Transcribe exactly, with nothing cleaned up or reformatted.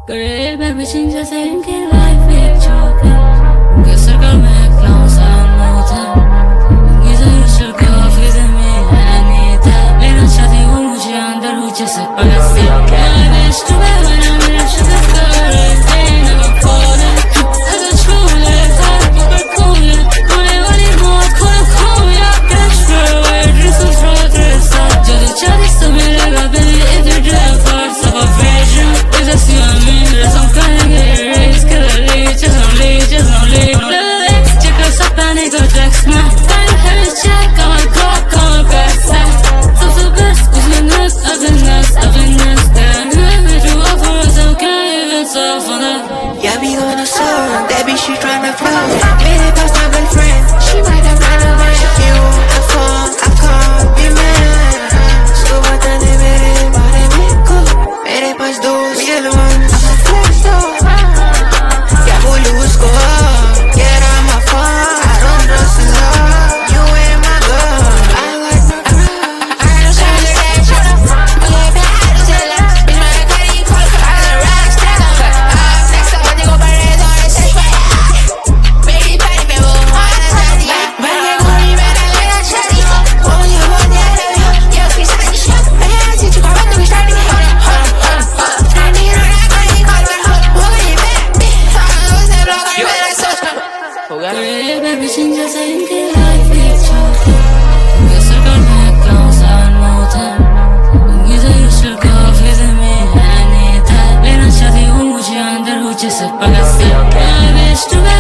Querer beber cinza sem que life be choking. Que circle में clowns and mountain. Giza usual coffee से मैं नहीं लेना चाहती हूँ मुझे अंदर हूँ जैसे पगसी. I wish to be when I'm in a sugar girl. They never call it. I got true love, I super cool it. होने वाली मौत खुद खो या catch her away. Dress of fraud dress up. जल्दी चाहती सब मिलेगा baby if you drive far. सब a vision. Is a see I'm in. I'm gonna get erased. Cause I leave, just don't leave, just don't leave. Check us up and it go text me. Find a head check on my clock on my backside. So the best, cause we're nuts, I've been nuts, I've been nuts. Damn, whoever you are for us, I can't even solve for that. Yeah, we on a song, that bitch she tryna flow. Made it past my boyfriend, she might have run away. She can't want a phone, I can't be mad. So what the name is, but it be cool. Made it past those, real ones. I'm a flex though. Yeah, who lose go up? Get on my phone, I don't trust in love. You ain't my girl, I like my girl. I got no shot to that shit. Okay, bad, I just tell her. Bitch, my car, you call it, I got a rock stack. I'm next up, they go burn it on the sex fire. Baby, patty, baby, I'm not daddy. But I go in bed, I like that chatty. Oh, you want that heavy? Yeah, please, I need shit. I can't see you, come on, do we start again? Hold on, hold on, hold on. I need her, I got it, call it, hold on. Walk in bed, bitch. I was that block, I bet I saw you. Querer beber cinza sem que life be choking. Que circle में clowns and mountain. Giza usual coffee से मैं नहीं लेना चाहती हूँ मुझे अंदर हूँ जैसे पगसी. I wish to be